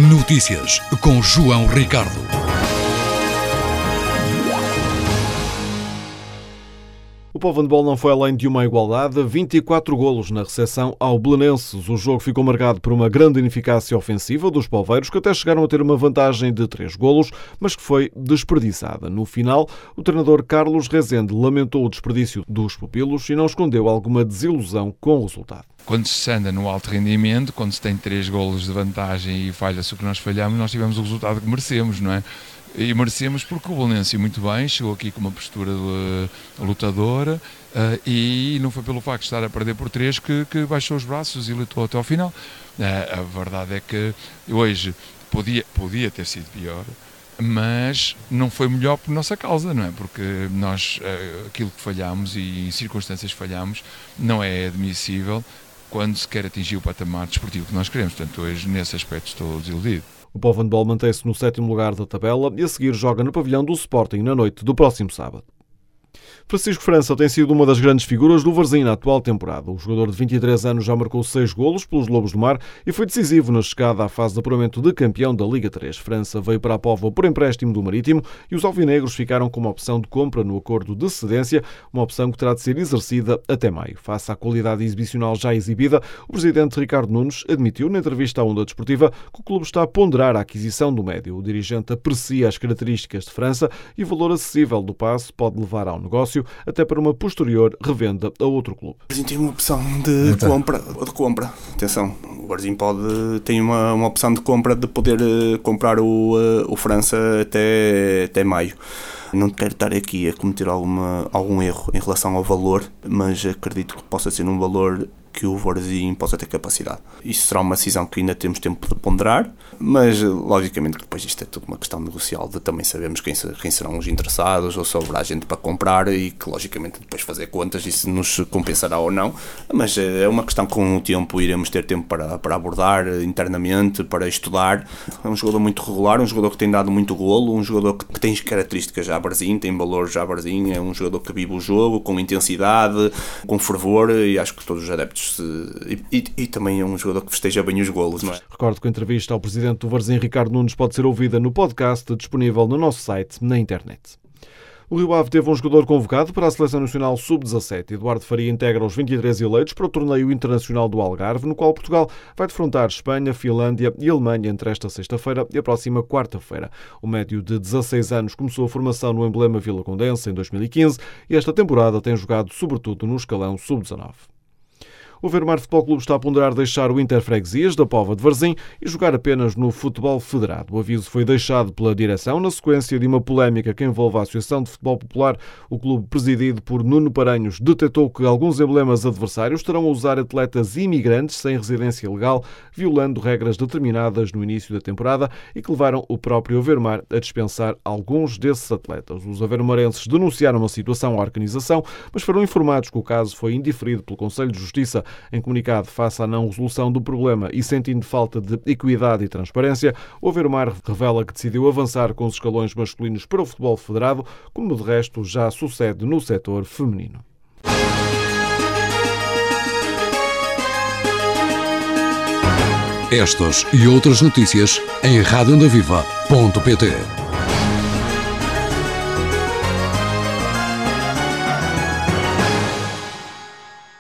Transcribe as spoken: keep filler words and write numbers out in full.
Notícias com João Ricardo. O Povo Handball não foi além de uma igualdade, vinte e quatro golos na recepção ao Belenenses. O jogo ficou marcado por uma grande ineficácia ofensiva dos polveiros, que até chegaram a ter uma vantagem de três golos, mas que foi desperdiçada. No final, o treinador Carlos Rezende lamentou o desperdício dos pupilos e não escondeu alguma desilusão com o resultado. Quando se anda no alto rendimento, quando se tem três golos de vantagem e falha-se o que nós falhamos, nós tivemos o resultado que merecemos, não é? E merecemos porque o Belenenses, muito bem, chegou aqui com uma postura uh, lutadora uh, e não foi pelo facto de estar a perder por três que, que baixou os braços e lutou até ao final. Uh, a verdade é que hoje podia, podia ter sido pior, mas não foi melhor por nossa causa, não é? Porque nós, uh, aquilo que falhamos e em circunstâncias falhamos, não é admissível quando se quer atingir o patamar desportivo que nós queremos. Portanto, hoje, nesse aspecto, estou desiludido. O Povo Handball mantém-se no sétimo lugar da tabela e a seguir joga no pavilhão do Sporting na noite do próximo sábado. Francisco França tem sido uma das grandes figuras do Varzim na atual temporada. O jogador de vinte e três anos já marcou seis golos pelos Lobos do Mar e foi decisivo na chegada à fase de apuramento de campeão da Liga três. França veio para a Póvoa por empréstimo do Marítimo e os alvinegros ficaram com uma opção de compra no acordo de cedência, uma opção que terá de ser exercida até maio. Face à qualidade exibicional já exibida, o presidente Ricardo Nunes admitiu na entrevista à Onda Desportiva que o clube está a ponderar a aquisição do médio. O dirigente aprecia as características de França e o valor acessível do passe pode levar ao negócio, até para uma posterior revenda a outro clube. A gente tem uma opção de então. compra, de compra. Atenção, o Varzim pode tem uma, uma opção de compra de poder uh, comprar o, uh, o França até, até maio. Não quero estar aqui a cometer alguma, algum erro em relação ao valor, mas acredito que possa ser um valor que o Varzim possa ter capacidade. Isso será uma decisão que ainda temos tempo de ponderar, mas logicamente que depois isto é tudo uma questão negocial de também sabermos quem, quem serão os interessados ou se haverá gente para comprar e que logicamente depois fazer contas e se nos compensará ou não, mas é uma questão que com o tempo iremos ter tempo para, para abordar internamente, para estudar. É um jogador muito regular, um jogador que tem dado muito golo, um jogador que, que tem características já Varzim, tem valor já Varzim, é um jogador que vive o jogo com intensidade, com fervor e acho que todos os adeptos E, e, e também é um jogador que festeja bem os golos, não é? Recordo que a entrevista ao presidente do Varzim, Ricardo Nunes, pode ser ouvida no podcast disponível no nosso site na internet. O Rio Ave teve um jogador convocado para a Seleção Nacional sub dezassete. Eduardo Faria integra os vinte e três eleitos para o Torneio Internacional do Algarve, no qual Portugal vai defrontar Espanha, Finlândia e Alemanha entre esta sexta-feira e a próxima quarta-feira. O médio de dezasseis anos começou a formação no emblema Vilacondense em dois mil e quinze e esta temporada tem jogado sobretudo no escalão sub dezanove. O Vermar Futebol Clube está a ponderar deixar o Interfreguesias da Póvoa de Varzim e jogar apenas no futebol federado. O aviso foi deixado pela direção na sequência de uma polémica que envolve a Associação de Futebol Popular. O clube, presidido por Nuno Paranhos, detectou que alguns emblemas adversários estarão a usar atletas imigrantes sem residência legal, violando regras determinadas no início da temporada e que levaram o próprio Vermar a dispensar alguns desses atletas. Os avermarenses denunciaram a situação à organização, mas foram informados que o caso foi indiferido pelo Conselho de Justiça. Em comunicado, face à não resolução do problema e sentindo falta de equidade e transparência, o Vermar revela que decidiu avançar com os escalões masculinos para o futebol federado, como de resto já sucede no setor feminino. Estas e outras notícias em rádio onda viva ponto pt.